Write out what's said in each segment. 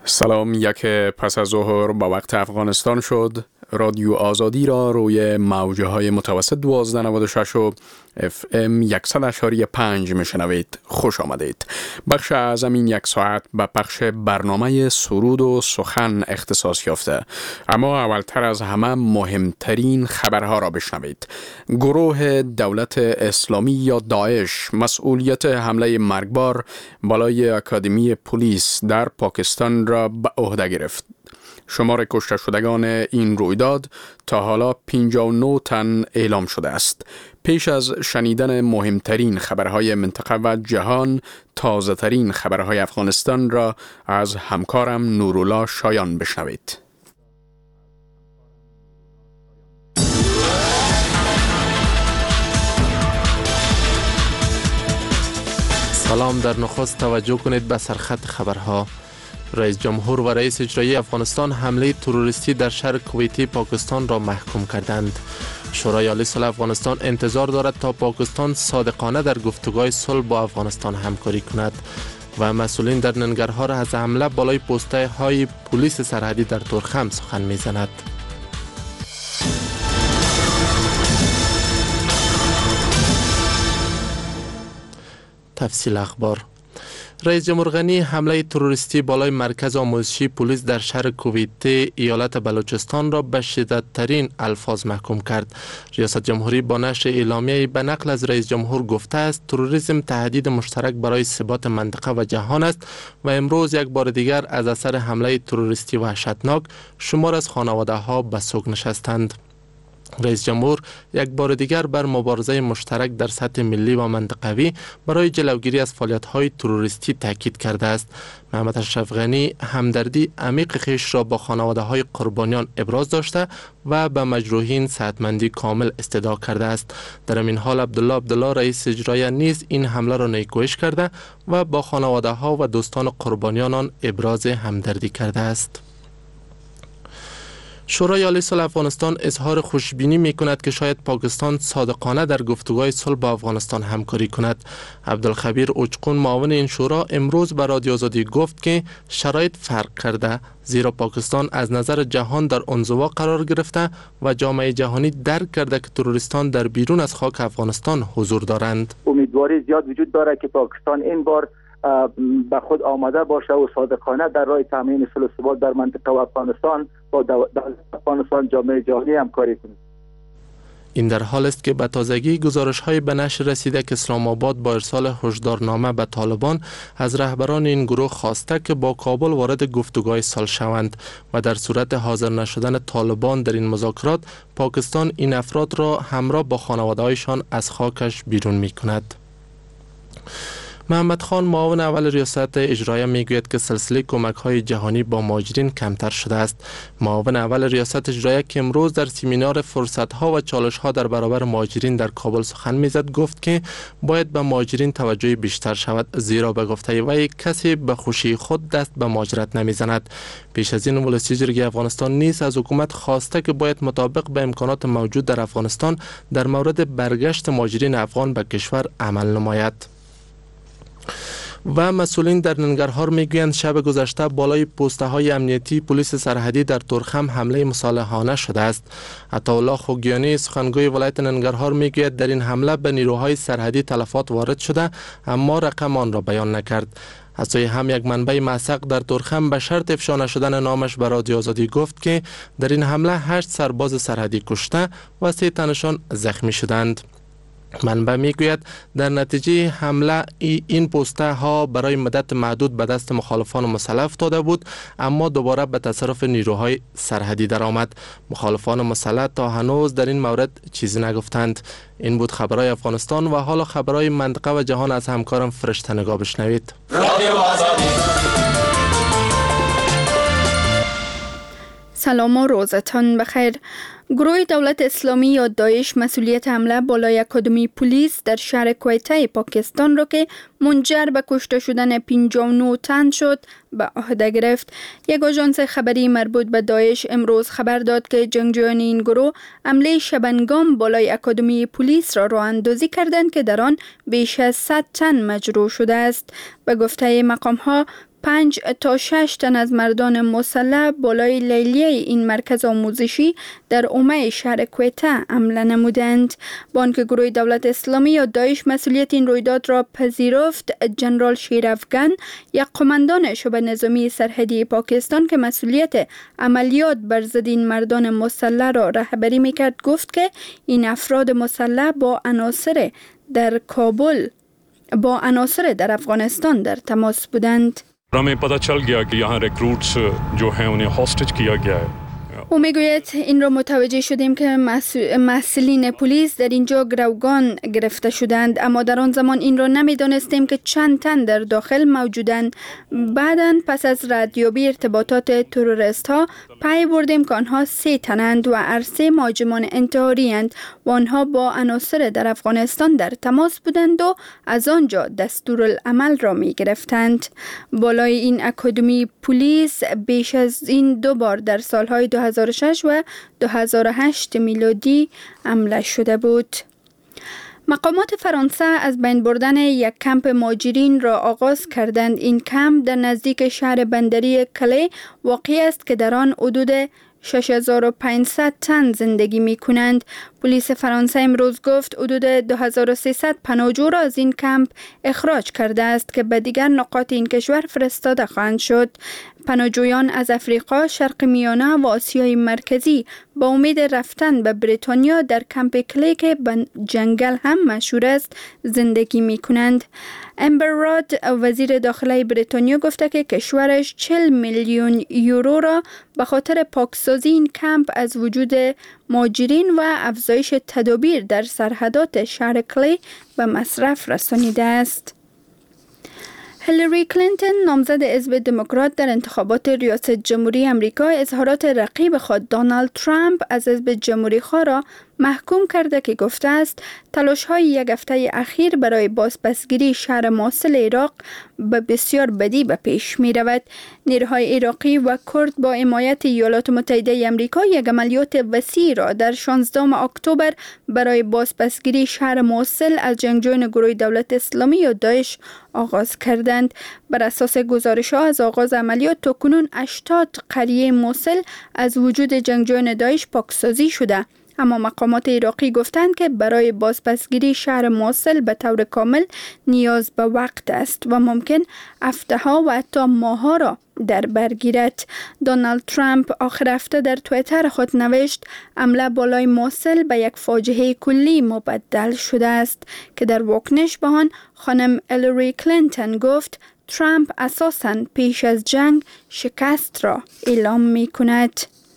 سلام. یک پس از ظهر با وقت افغانستان شد. رادیو آزادی را روی موجه های متوسط 1296 و FM 100.5 میشنوید. خوش آمدید. بخش اعظم این یک ساعت به پخش برنامه سرود و سخن اختصاص یافته، اما اولتر از همه مهمترین خبرها را بشنوید. گروه دولت اسلامی یا داعش مسئولیت حمله مرگبار بالای اکادمی پلیس در پاکستان را به عهده گرفت. شمار کشته شدگان این رویداد تا حالا 59 تن اعلام شده است. پیش از شنیدن مهمترین خبرهای منطقه و جهان، تازه ترین خبرهای افغانستان را از همکارم نورالله شایان بشنوید. سلام. در نخست توجه کنید به سرخط خبرها. رئیس جمهور و رئیس اجرایی افغانستان حمله تروریستی در شهر کویتی پاکستان را محکوم کردند. شورای عالی صلح افغانستان انتظار دارد تا پاکستان صادقانه در گفتگوهای صلح با افغانستان همکاری کند و مسئولین در ننگرهار از حمله بالای پوسته های پلیس سرحدی در تورخم سخن میزند. تفصیل اخبار. رئیس جمهور غنی حمله تروریستی بالای مرکز آموزشی پلیس در شهر کویته ایالت بلوچستان را به شدیدترین الفاظ محکوم کرد. ریاست جمهوری با نشر اعلامیه‌ای به نقل از رئیس جمهور گفته است تروریسم تهدید مشترک برای ثبات منطقه و جهان است و امروز یک بار دیگر از اثر حمله تروریستی وحشتناک شمار از خانواده‌ها به سوگ نشستند. رئیس جمهور یک بار دیگر بر مبارزه مشترک در سطح ملی و منطقوی برای جلوگیری از فعالیت‌های تروریستی تاکید کرده است. محمد اشرف غنی همدردی عمیق خویش را با خانواده‌های قربانیان ابراز داشته و به مجروحین صحتمندی کامل استدعا کرده است. در این حال عبدالله رئیس اجرایی نیز این حمله را نیکویش کرده و با خانواده‌ها و دوستان قربانیان آن ابراز همدردی کرده است. شورای عالی صلح افغانستان اظهار خوشبینی می کند که شاید پاکستان صادقانه در گفتگوهای صلح با افغانستان همکاری کند. عبدالخبیر اوچقون معاون این شورا امروز به رادیو آزادی گفت که شرایط فرق کرده، زیرا پاکستان از نظر جهان در انزوا قرار گرفته و جامعه جهانی درک کرده که تروریستان در بیرون از خاک افغانستان حضور دارند. امیدواری زیاد وجود دارد که پاکستان این بار به خود آماده باشه و صادقانه در راه تامین صلح و ثبات در منطقه و افغانستان با دولت افغانستان جامعه جهانی همکاری کنند. این در حال است که به تازگی گزارش‌های به نشر رسیده که اسلام آباد با ارسال هشدارنامه به طالبان از رهبران این گروه خواسته که با کابل وارد گفتگوهای صلح شوند و در صورت حاضر نشدن طالبان در این مذاکرات پاکستان این افراد را همراه با خانواده‌هایشان از خاکش بیرون می‌کند. محمد خان معاون اول ریاست اجرایی میگوید که سلسله کمک‌های جهانی با مهاجرین کمتر شده است. معاون اول ریاست اجرایی که امروز در سمینار فرصت‌ها و چالش‌ها در برابر مهاجرین در کابل سخن میزد گفت که باید به مهاجرین توجه بیشتر شود، زیرا به گفته وی کسی به خوشی خود دست به مهاجرت نمیزند. پیش از این ولسی جرگه افغانستان نیز از حکومت خواسته که باید مطابق به امکانات موجود در افغانستان در مورد برگشت مهاجرین افغان به کشور عمل نماید. و مسئولین در ننگرهار میگویند شب گذشته بالای پوسته های امنیتی پلیس سرحدی در تورخم حمله مصالحانه شده است. عطاالله خوگیانی سخنگوی ولایت ننگرهار میگوید در این حمله به نیروهای سرحدی تلفات وارد شده، اما رقم آن را بیان نکرد. از سوی هم یک منبع موثق در تورخم به شرط افشا نشدن نامش به رادیو آزادی گفت که در این حمله 8 سرباز سرحدی کشته و 3 تنشان زخمی شدند. منبع میگوید در نتیجه حمله این پوسته ها برای مدت محدود به دست مخالفان مسلح افتاده بود، اما دوباره به تصرف نیروهای سرحدی درآمد. مخالفان مسلح تا هنوز در این مورد چیزی نگفتند. این بود خبرهای افغانستان و حالا خبرهای منطقه و جهان از همکارم فرشته نگاه بشنوید. سلام و روزتان بخیر. گروه دولت اسلامی یا داعش مسئولیت حمله بالای اکادمی پلیس در شهر کویته پاکستان را که منجر به کشته شدن 59 تن شد به عهده گرفت. یک آژانس خبری مربوط به داعش امروز خبر داد که جنگجویان این گروه حمله شبنگام بالای اکادمی پلیس را راه اندازی کردند که در آن بیش از 100 تن مجروح شده است. به گفته مقام ها 5 تا 6 تن از مردان مسلح بالای لیلیه این مرکز آموزشی در عمه شهر کویته حمله نمودند. بانک گروه دولت اسلامی یا داعش مسئولیت این رویداد را پذیرفت. جنرال شیر افغان، یک قماندان شعبه نظامی سرحدی پاکستان که مسئولیت عملیات بر ضد این مردان مسلح را رهبری میکرد، گفت که این افراد مسلح با عناصر در افغانستان در تماس بودند. हमें पता चल गया कि यहाँ रिक्रूट्स जो हैं उन्हें हॉस्टेज किया गया है. او میگوید این را متوجه شدیم که مسئولین پلیس در اینجا گروگان گرفته شدند، اما در آن زمان این را نمیدانستیم که چند تن در داخل موجودند. بعداً پس از ردیابی ارتباطات تروریست ها پی بردیم که آنها 3 تنند و عرصه مهاجمان انتحاری اند و آنها با عناصر در افغانستان در تماس بودند و از آنجا دستورالعمل را می گرفتند. بالای این اکادمی پلیس بیش از این 2 بار در سالهای 2006 و 2008 میلادی حمله شده بود. مقامات فرانسه از بین بردن یک کمپ مهاجرین را آغاز کردند. این کمپ در نزدیک شهر بندری کلی واقع است که در آن حدود 6500 تن زندگی می کنند. پلیس فرانسه امروز گفت حدود 2300 پناهجو را از این کمپ اخراج کرده است که به دیگر نقاط این کشور فرستاده خواهند شد. پناهجویان از افریقا، شرق میانه و آسیای مرکزی با امید رفتن به بریتانیا در کمپ کلی که به جنگل هم مشهور است زندگی می کنند. امبر راد، وزیر داخلی بریتانیا، گفته که کشورش 40 میلیون یورو را به خاطر پاکسازی این کمپ از وجود مهاجرین و افزایش تدابیر در سرحدات شهر کلی به مصرف رسانیده است. هیلاری کلینتون، نامزد حزب دموکرات در انتخابات ریاست جمهوری آمریکا، اظهارات رقیب خود دونالد ترامپ از حزب جمهوری خواه را محکوم کرده که گفته است تلاش‌های یک هفته اخیر برای بازپسگیری شهر موصل عراق به بسیار بدی به پیش می رود. نیروهای عراقی و کرد با حمایت ایالات متحده آمریکا یک عملیات وسیع را در 16 اکتبر برای بازپسگیری شهر موصل از جنگجویان گروه دولت اسلامی یا داعش آغاز کردند. بر اساس گزارش‌ها از آغاز عملیات تا کنون 80 قریه موصل از وجود جنگجویان داعش پاکسازی شده. اما مقامات عراقی گفتند که برای بازپسگیری شهر موصل به طور کامل نیاز به وقت است و ممکن هفته‌ها و حتی ماه‌ها را در بر گیرد. دونالد ترامپ آخر هفته در توییتر خود نوشت حمله بالای موصل به یک فاجعه کلی مبدل شده است که در واکنش به آن خانم هیلاری کلینتون گفت ترامپ اساساً پیش از جنگ شکست را اعلام می کند.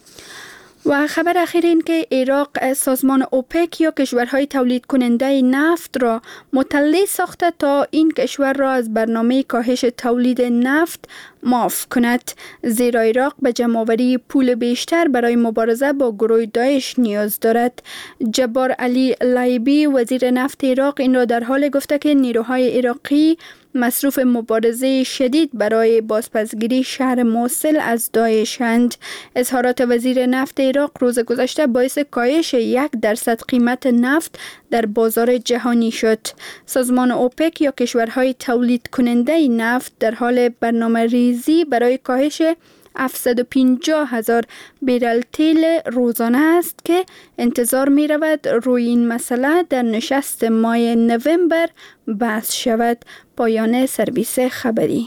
و خبر اخیر این که عراق سازمان اوپک یا کشورهای تولید کننده نفت را مطلع ساخته تا این کشور را از برنامه کاهش تولید نفت معاف کند، زیرا عراق به جمع‌آوری پول بیشتر برای مبارزه با گروه داعش نیاز دارد. جبار علی لایبی، وزیر نفت عراق، این را در حال گفته که نیروهای عراقی مصروف مبارزه شدید برای بازپسگیری شهر موصل از داعش‌اند. اظهارات وزیر نفت عراق روز گذشته باعث کاهش 1% قیمت نفت در بازار جهانی شد. سازمان اوپک یا کشورهای تولید کننده نفت در حال برنامه ریزی برای کاهش 750,000 بیرل تیل روزانه است که انتظار می رود روی این مسئله در نشست ماه نوامبر بحث شود. پایان سرویس خبری.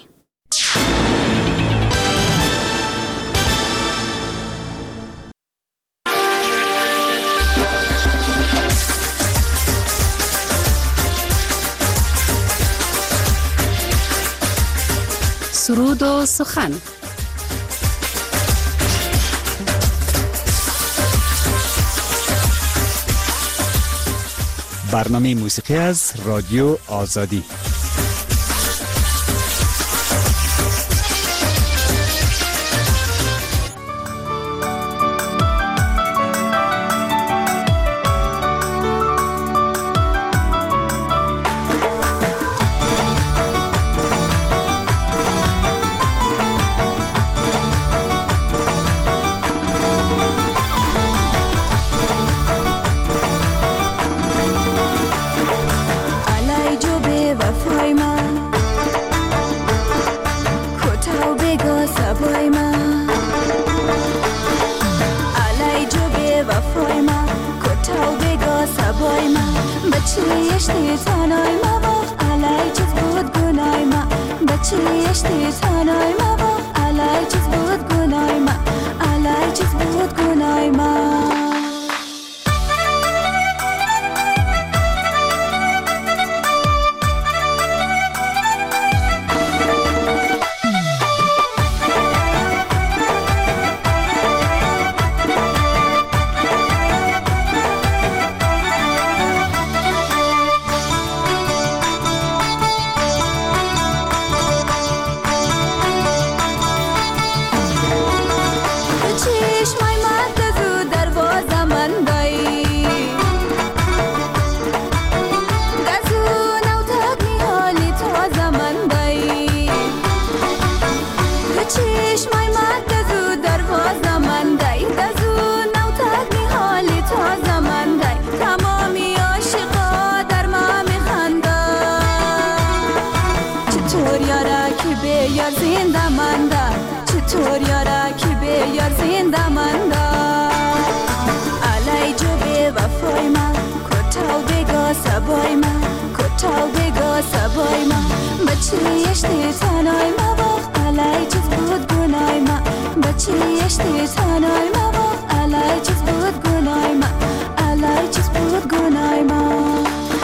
سرود و سخن. برنامه موسیقی از رادیو آزادی. بچه اشتی تنهای مباخ علی چیز بود گنای ما بچه اشتی تنهای مباخ علی چیز بود گنای ما علی چیز بود گنای ما چطور یارا که به یار زنده منده علی جو به وفای من کتاو بگا سبای من کتاو بگا سبای من بچه اشتی تنهای مباخ علی چیز بود گنای من بچه اشتی تنهای مباخ علی چیز بود گنای من علی چیز بود گنای من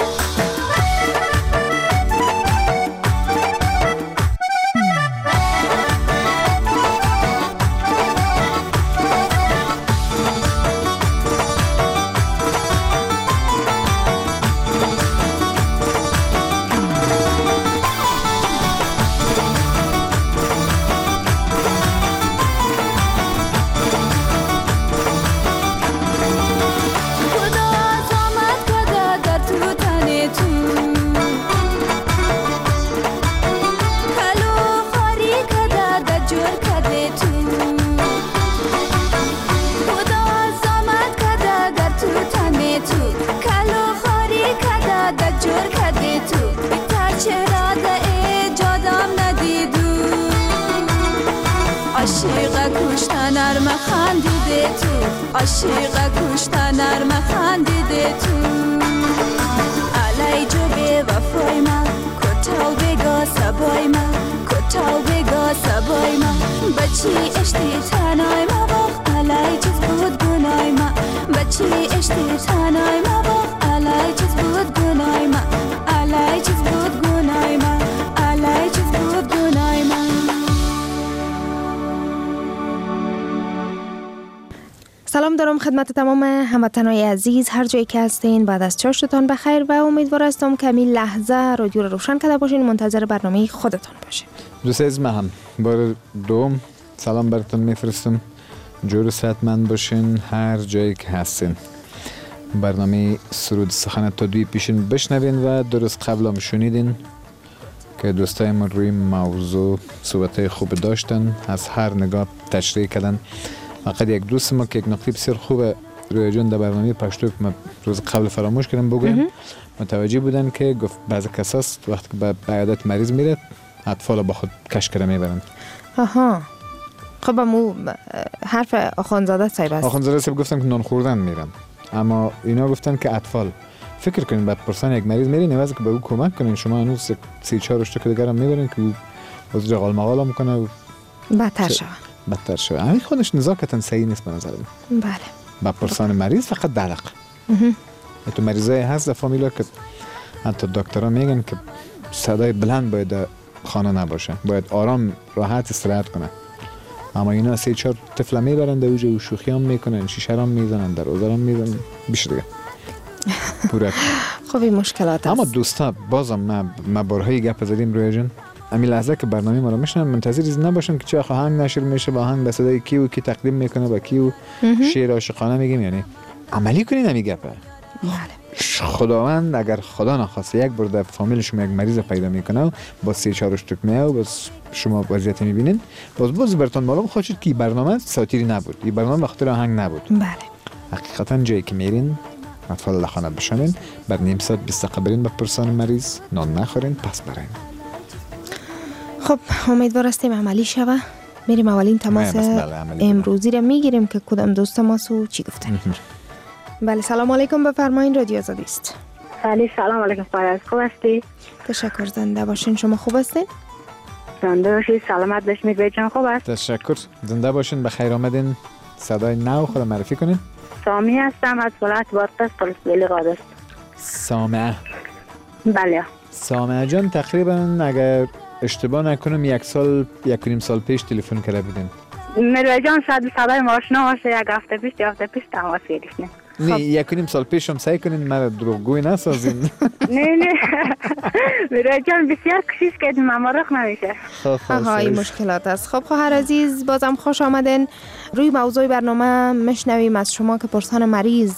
عاشق کشتن نرم خندیده تو علی جو به وفای من کتاو بگا سبای من کتاو بگا سبای من بچه اشتی تنهای مباخ علی چیز بود گنای من بچه اشتی تنهای مباخ علی چیز بود گنای من علی چیز بود گنای من علی چیز بود گنای من. سلام دارم خدمت تمام هموطنان عزیز هر جایی که هستین بعد از چاشتتان بخیر و امیدوار هستم که همین لحظه رادیو رو روشن کرده باشین منتظر برنامه خودتان باشین. دوست عزیز من هم بار دوم سلام براتون میفرستم جور صحتمند باشین هر جایی که هستین. برنامه سرود سخن تا دوی پیشین بشنوین و درست قبل هم شنیدین که دوستای من روی موضوع صحبتای خوب داشتن از هر نگاه تشریح کردن. فقط یک دوست ما که یک نقطه بسیار خوبه روی جون در برنامه پشتو که ما روز قبل فراموش کردم بگویم متوجه بودن که گفت بعضی کساست وقتی که به عیادت مریض میره اطفال با خود کشکره میبرند. آها خب امو حرف آخوندزاده صاحب است. آخوندزاده صاحب گفتن که نان خوردن میرن اما اینا گفتن که اطفال. فکر کنین بعد پرسان یک مریض میرین نوازه که به او کمک کنین شما هنوز 3-4 تا دیگر هم میبرین که باز جغال مغال میکنه و بدتر شد. همین خودش نزاکتاً صحیح نیست به نظر من. بله. با پرسان مریض فقط دلق. تو مریضای هست در فامیلا که حتی دکترها میگن که صدای بلند باید در خانه نباشه. باید آرام راحت استراحت کنه. اما اینا 3-4 طفل میبرن در اوج و شوخی هم میکنن، شیشه هم میزنن، در اوزار هم میزنن. بیش دیگه. پورت. خب این مشکلات اما دوستا بازم ما بارهای گپ زدیم روی جن. همین لحظه که برنامه ما رو میشنن منتظر نباشن که چه آهنگ نشر میشه با آهنگ به صدای کی و کی تقدیم میکنه با کی و شعر عاشقانه میگیم یعنی عملی کنین همین گپه. خداوند اگر خدا نخواسته یک بار در فامیل شما یک مریض پیدا میکنه با 3-4 اشتک میه و بس شما وضعیت میبینین باز براتون معلوم خواهد که برنامه ساتیری نبود. این برنامه به خاطر آهنگ نبود. بله. حقیقتا جایی که میرین اطفال لخانه بشنین بعد نیم ساعت 20 دقیقه برین به پرسان مریض نان نخورین پس برین. خب امیدوار هستیم عملی شوه. میریم اولین تماس امروزی رو میگیریم که کدام دوست ماسو چی گفتن. بله سلام علیکم بفرمایین رادیو آزادی است. علی سلام علیکم فایز، خوب هستی؟ تشکر، زنده باشین. شما خوب هستین؟ زنده باشید، سلامت باشید. میگوی جان خوب است؟ تشکر، زنده باشین، بخیر آمدین. صدای نو خود معرفی کنین. سامی هستم از ولایت بادغیس پلسبیلی قادس. سامعه. بله. سامعه جان تقریبا اگر اشتباه نکنم 1.5 سال پیش تلفن کرده بودین. میگوی جان شاید صدای ما آشنا باشه، یک هفته پیش تماس گرفتیم. نه 1.5 سال پیش هم سعی کنین مرا دروغگوی نسازین. نه میگوی جان بسیار کوشش کردیم اما رخ نمیشه. این مشکلات است. خب خواهر عزیز بازم خوش آمدین. روی موضوع برنامه میشنویم از شما که پرسان مریض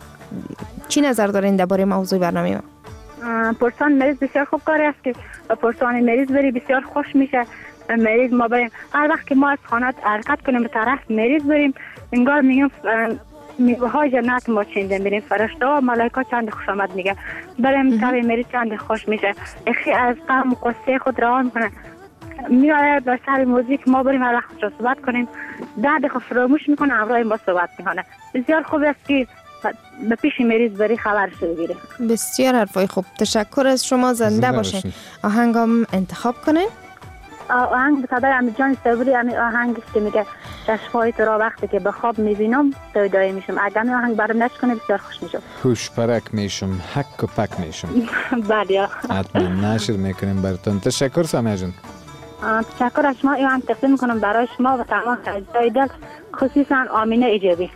چی نظر دارین درباره موضوع برنامه ما؟ پرسان مریض بسیار خوب کاری است که پرسان مریض بری بسیار خوش میشه. مریض ما بریم هر وقت که ما از خانه حرکت کنیم به طرف مریض بریم انگار میگیم میوه های جنت ما چنده میریم، فرشته ها ملائکه چند خوش آمد میگه، بریم سر مریض چند خوش میشه، اخی از غم و قصه خود رها میکنه، میآید به سر موزیک ما بریم هر وقت را صحبت کنیم، درد خود فراموش میکنه همراه ما صحبت میکنه. بسیار خوب است که به پیش مریض بری خبرش بگیره. بسیار حرفای خوب، تشکر از شما. زنده باشین. آهنگم انتخاب کنین. آهنگ به صدای امی جان صبری، امی آهنگش که میگه چشمای تو را وقتی که به خواب میبینم سودای میشم، اگر می آهنگ برام نشکنه بسیار خوش میشم. خوش پرک میشم، حک و پک میشم. بله حتما نشر میکنیم براتون. تشکر سامیه جان. تشکر از شما. این هم تقدیم میکنم برای شما و تمام اجزای دل، خصوصا آمینه ایجابی.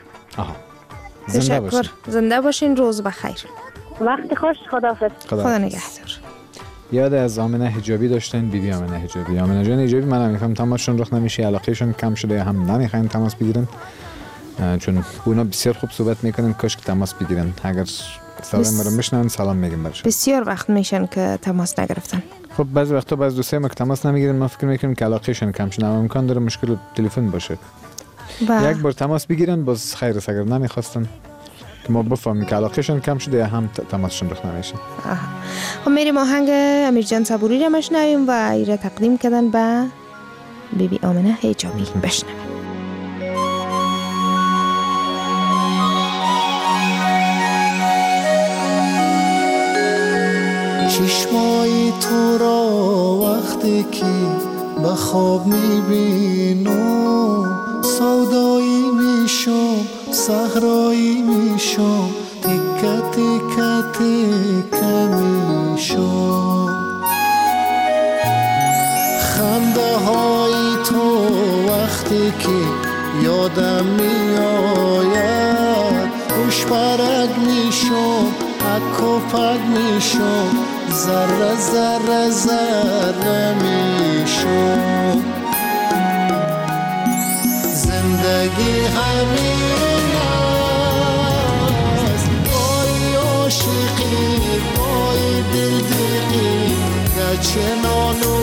تشکر، زنده باشین. روز بخیر. وقت خوش. خداحافظ. خدا نگهدار. یاد از آمینه حجابی داشتن، بیبی آمینه حجابی. آمینه جان حجابی من نمیفهم تماسشون رخ نمیشه، علاقهشون کم شده یا هم نمیخواین تماس بگیرن، چون اونا بسیار خوب صحبت میکنن، کاش که تماس بگیرن. اگر صدای ما رو میشنون سلام میگیم برشون. بسیار وقت میشن که تماس نگرفتن. خب بعضی وقتا بعض دوستای ما که تماس نمیگیرن ما فکر میکنیم که علاقهشون کم شده، اما امکان داره مشکل تلفن باشه. یک بار تماس بگیرن باز خیر است، اگر نمیخواستن که ما بفهمیم که علاقهشون کم شده یا هم تماسشون رخ نمیشه. خب میریم آهنگ امیر جان صبوری رو میشنویم و ایره تقدیم کردن به بیبی آمینه حجابی. بشنویم. چشمای تو را وقتی که به خواب میبینم سودایی میشم، صحرایی میشم، تیکه تیکه تیکه میشم. خنده های تو وقتی که یادم میآید خوش پرک میشم، حک و پک میشم، ذره ذره ذره میشم. زندگی همین است، گاهی عاشقی گاهی دلدلی، گچه نان و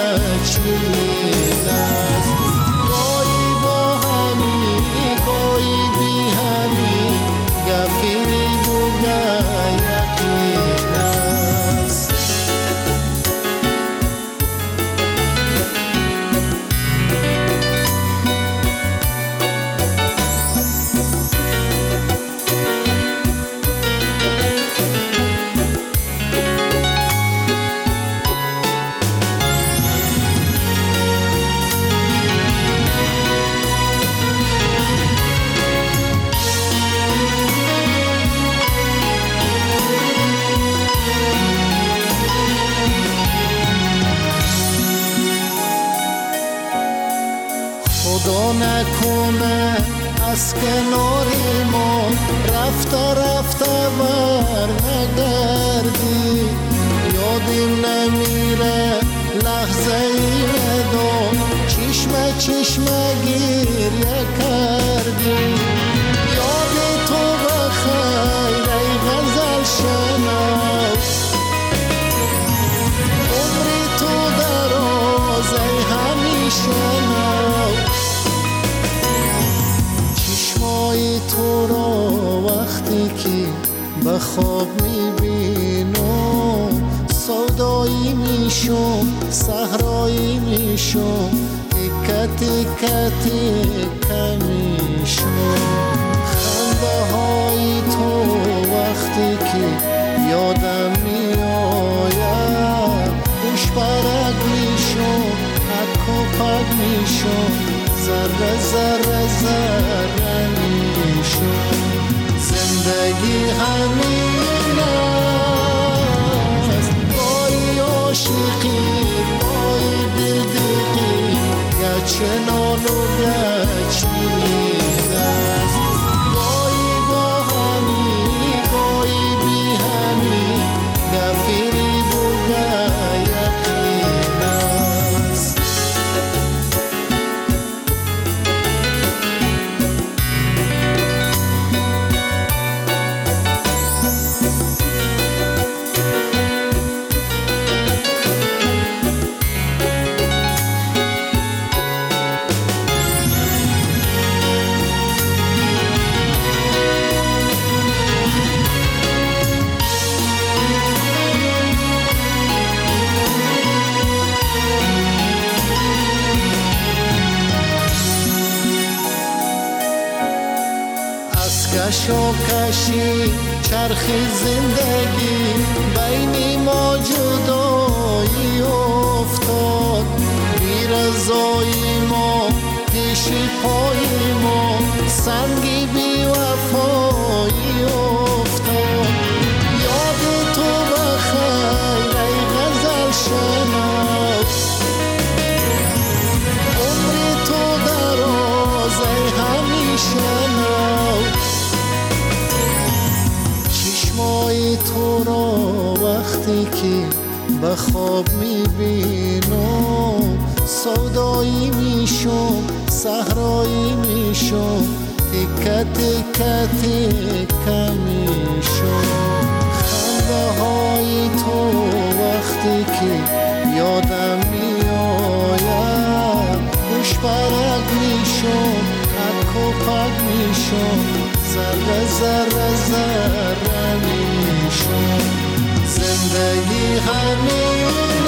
گچین است، گاهی با همی گاهی بی همی، گفیری بوگه یقین است. خدا نکنه از کنار ما رفته رفته بر نگردی، یادیم نمیره لحظه ای ندام چشمه چشمه گریه کردی. یاد تو بخیر ای غزل شناس، عمری تو دراز ای همیشه ناز. چشمای تو را وقتی که به خواب میبینم سودایی میشم، صحرایی میشم، تیکه تیکه تیکه میشم. خنده های تو وقتی که یادم ذره ذره میشم. زندگی همین است، بای عاشقی بای دلدقی، گرچه نان و گرچه نیست است. بایی با همی بایی بی همی، گفیری بوگه یقین است. کشی چرخی زندگی بین ما جدایی افتاد، بی رضایی ما پیش پای ما سنگی بی وفایی افتاد. یاد تو بخیر ای غزل شناس، عمر تو دراز ای همیشه ناز. چشمای تو را وقتی که به خواب میبینم، سودایی میشم صحرایی میشم، تکه تکه تکه میشم. خنده های تو وقتی که یادم میآید، خوش برگ میشم پک و پک میشم، ذره ذره ذره میشم. زندگی همین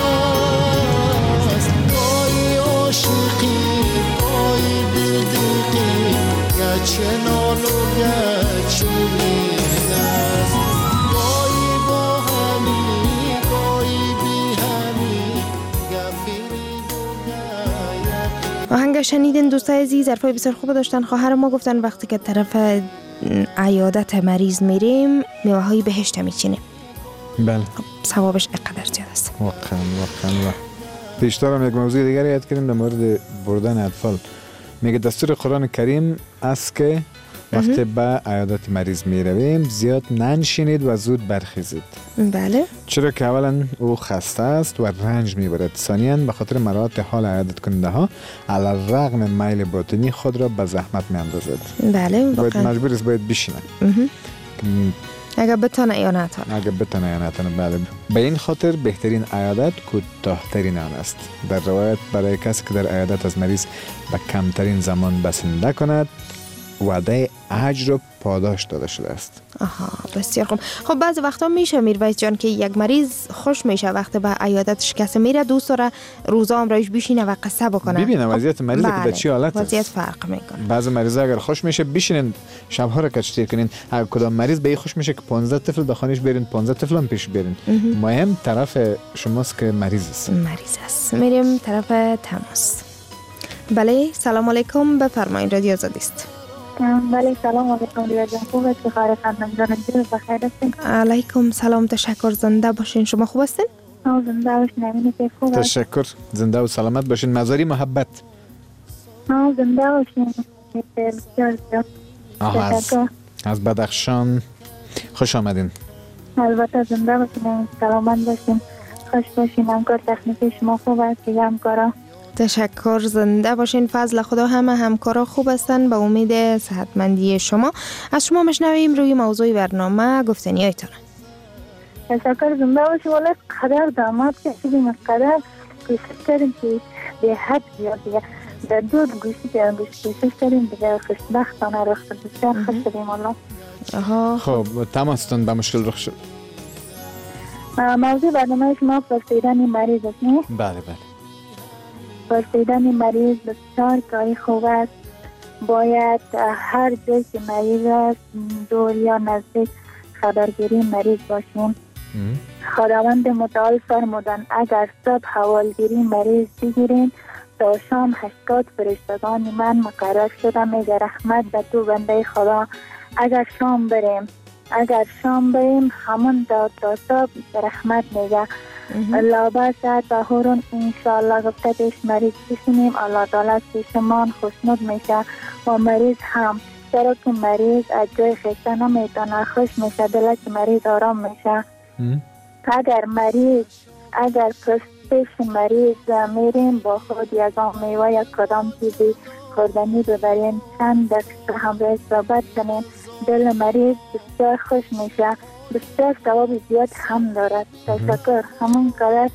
است، بای عاشقی بای دلدقی، گرچه نان و گرچه نیست است. بایی با همی بایی بی همی، گفیری بوگه. آهنگ شنیدین دوستای عزیز، حرفای بسیار خوب داشتن. خواهر ما گفتن وقتی که طرف عیادت مریض میریم میوه های بهشت میچینیم. بله. ثوابش اقدر زیاد است. واقعا. پیشتر هم یک موضوع دیگری یاد کردیم در مورد بردن اطفال. میگه دستور قرآن کریم است که وقتی به عیادت مریض می رویم زیاد ننشینید و زود برخیزید. بله. چرا که اولا او خسته است و رنج می برد. ثانیاً به خاطر مراعات حال عیادت کننده ها علی الرغم میل باطنی خود را به زحمت می اندازد. بله. باید مجبور است باید بشینه. اگر بتانه یا نتانه. بله. به این خاطر بهترین عیادت کوتاه‌ترین آن است. در روایت برای کسی که در عیادت از مریض به کمترین زمان بسنده کند وعده اجر و پاداش داده شده است. آها، بسیار خوب. خب بعضی وقتا میشه میرویس جان که یک مریض خوش میشه وقتی به عیادتش کسی میره دوست داره روزا امرایش بشینه و قصه بکنه. ببینه وضعیت مریض که به چی حالت است. وضعیت فرق میکنه. بعضی مریضا اگر خوش میشه بشینن شبها را کشتیر کنین. اگر کدام مریض به این خوش میشه که 15 طفل به خانهش برین، 15 طفل هم پیش برین. مهم طرف شماست که مریض است. میریم طرف تماس. بله، سلام علیکم، بفرمایید، رادیو آزادی است. بله، سلام علیکم. دیگر جان خوب است؟ بخیر خانم جان بخیر هستین؟ علیکم سلام، تشکر. زنده باشین. شما خوب هستین؟ زنده باشین. امین که خوب است. تشکر. زنده و سلامت باشین. مزاری محبت. زنده باشین. از بدخشان خوش آمدین. البته زنده باشین، سلامت باشین، خوش باشین. همکار تکنیکی شما خوب است؟ دیگه همکارا تشکر. زنده باشین. فضل خدا همه همکارا خوب هستن. به امید صحتمندی شما. از شما مشنویم روی موضوع برنامه گفتنیایتان. تشکر. زنده باشین. ولی قدر داماد کشیدیم، قدر کوشش کردیم که به حد زیاد دیگه در دو گوشی کوشش کردیم دیگه خوشبختانه رخ شد. بسیار خوش شدیم والله. خب تماستون به مشکل رخ شد. موضوع برنامه شما پرسیدن مریض است نه؟ بله. پرسیدن مریض بسیار کاری خوب است. باید هر جایی که مریض است دور یا نزدیک خبرگیری مریض باشیم. خداوند متعال فرمودن اگر صبح حوالگیری مریض بگیرین تا شام 80 فرشتگان من مقرر شده. میگه رحمت به تو بنده خدا. اگر شام بریم همون تا صبح رحمت میگه. لاباس طهورون انشاءالله گفته پیش مریض بشینیم، الله تعالی پیشمان خوشنود میشه و مریض هم، چرا که مریض از جای خسته نمیتونه، خوش میشه، دلش مریض آرام میشه. اگر پیش مریض میریم با خود یکان میوه یا کدام چیزی خوردنی ببرین، چند دقیقه همراه صحبت کنین، دل مریض بسیار خوش میشه، بسیار ثواب زیاد هم دارد. تشکر. همون قدر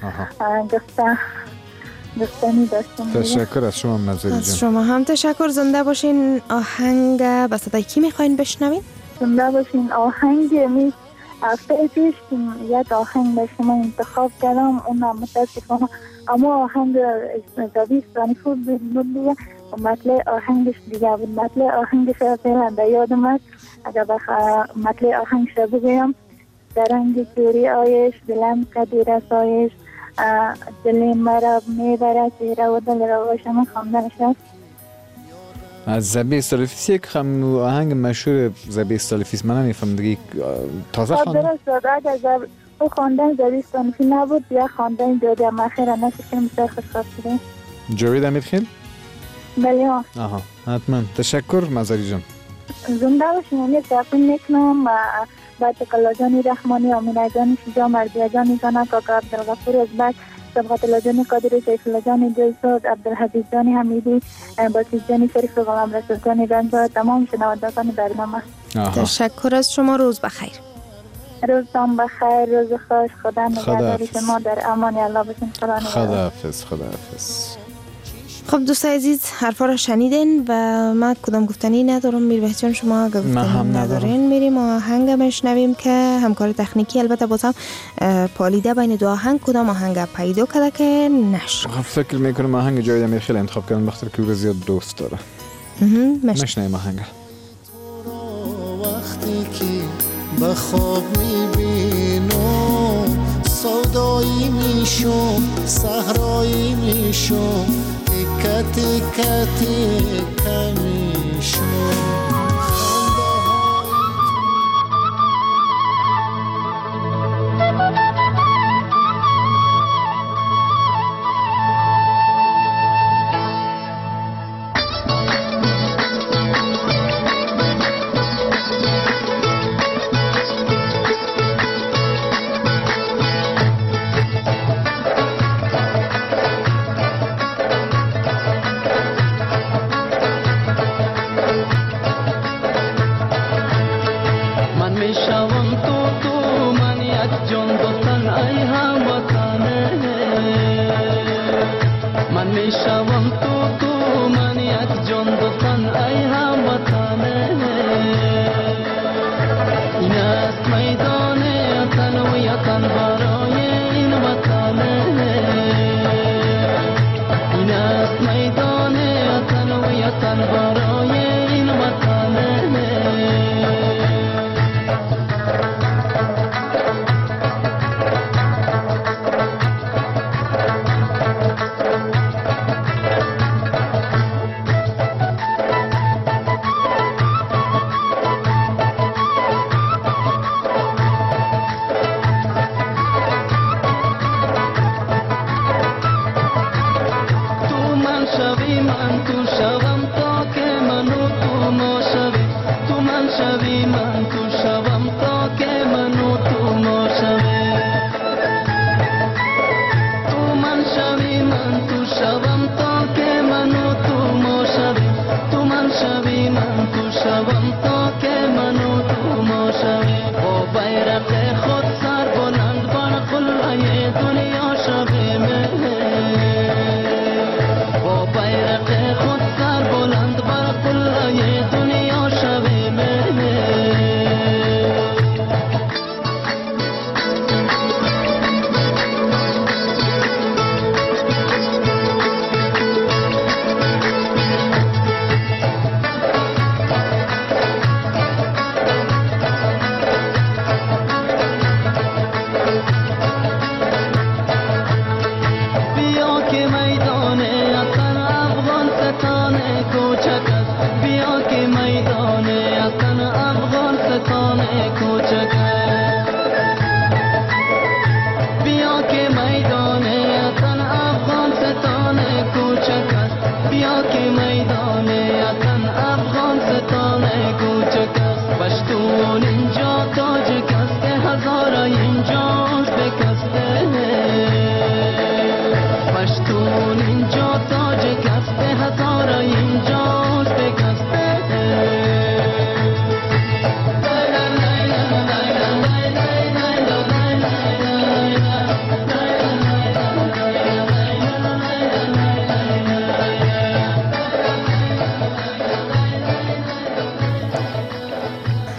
گفتنی داشتم. تشکر از شما مزاری جان. از شما هم تشکر. زنده باشین. آهنگ به صدای کی میخواین بشنوین؟ زنده باشین. آهنگ هفته پیش یک آهنگ به شما انتخاب کردم، اونم متاسفانه اما آهنگ زبیستانی بود دیگه و مطلع آهنگش دیگه بود. مطلع آهنگش فعلا به یادم است. اگر مطلع آهنگش بگویم: درنگ کوری آیش دلم قدیر آسایش، دل مرا میبره چهره و دل را شما خواندنش است. از زبی استالفیس یک آهنگ مشهور زبی استالفیس من نمیفهم دیگه تازه خواندن. درست اگر او خواندن زبی استالفیس نبود یا خواندن جاده مخیره نشکن بسیار خوش خواستیم. جاوید امیرخیل؟ بله. آها حتما. تشکر مزاری جان. زنده باشین. یک تقدیم میکنم با تقلا جانی رحمانی، آمینه جانی شجاع، مرضیه جانی کانا، کاکا عبدالغفور ازبک، سبقت الله جانی قادری، سیف الله جانی جلسود، عبدالحفیظ جانی حمیدی، باسیج جانی شریف، غلام رسول جانی رنج و تمام شنوندگان برنامه. تشکر از شما. روز بخیر. روزتان بخیر، روز خوش. خدا نگهدار شما، در امان الله باشین. خداحافظ. خب دوستای عزیز، حرفا را شنیدین و من کدام گفتنی ندارم. میربح جان شما اگر گفتنی ندارین میریم آهنگ میشنویم که همکار تکنیکی البته بازم پالیده بین دو آهنگ کدام آهنگ پیدا کرده که نشد. خب فکر میکنم آهنگ جاوید امیرخیل انتخاب کردن بخاطر که او زیاد دوست داره. میشنویم آهنگ. وقتی که به خواب میبینم سودایی میشم، صحرایی میشم، کتی میشم. من تو شوم تا که من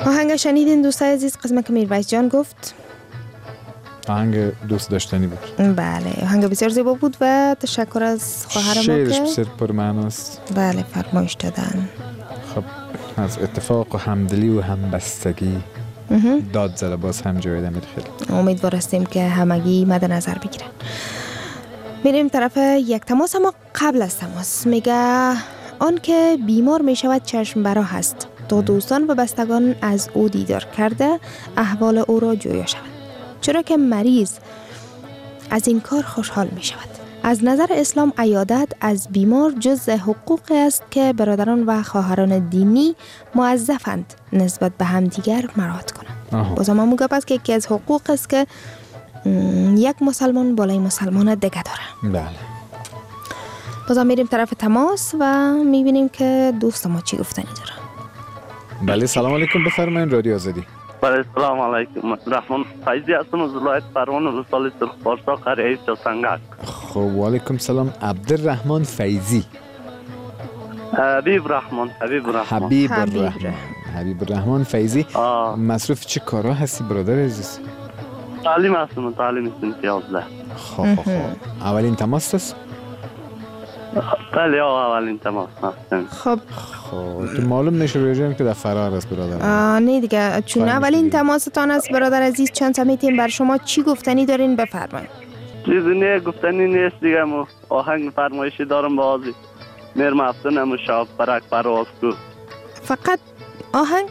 آهنگ شنیدین دوستای عزیز، قسمت که میرویس جان گفت آهنگ دوست داشتنی بود. بله، آهنگ بسیار زیبا بود و تشکر از خواهر ما شعرش که بسیار پرمعناست. بله فرمایش دادن. خب از اتفاق و همدلی و همبستگی داد زده باز هم جایده میره. خیلی امیدوار هستیم که همگی مد نظر بگیرن. میریم طرف یک تماس، اما قبل از تماس میگه آن که بیمار میشود چشم برا هست تا دوستان و بستگان از او دیدار کرده احوال او را جویا شود، چرا که مریض از این کار خوشحال می شود. از نظر اسلام عیادت از بیمار جز حقوقی است که برادران و خواهران دینی موظفند نسبت به همدیگر مراعات کنند. بازم هم گپ است که یکی از حقوق است که یک مسلمان بالای مسلمان دیگه داره. بله. بازم میریم طرف تماس و میبینیم که دوست ما چی گفتنی داره. بله سلام علیکم، بفرمایید رادیو آزادی. بله سلام علیکم، رحمان فیضی هستم از ولایت فرمان ولسوالی سرخپارسا قریه سنگک. خب و علیکم سلام. عبدالرحمن فیضی. حبیب الرحمن فیضی. مصروف چه کارا هستی برادر عزیز؟ تعلیم هستم، تعلیم سنت 11. خب اولین تماس است؟ بله اولین تماس هستم. خب تو معلوم میشه رویجان که در فرار است برادر. نه دیگه، چون اولین تماستان است برادر عزیز، چند سمیتیم بر شما چی گفتنی دارین بفرمایید. چیزی نه گفتنی نیست دیگه، مو آهنگ فرمایشی دارم بازی میرم افتنم و شاب برک پرواز کو. فقط آهنگ؟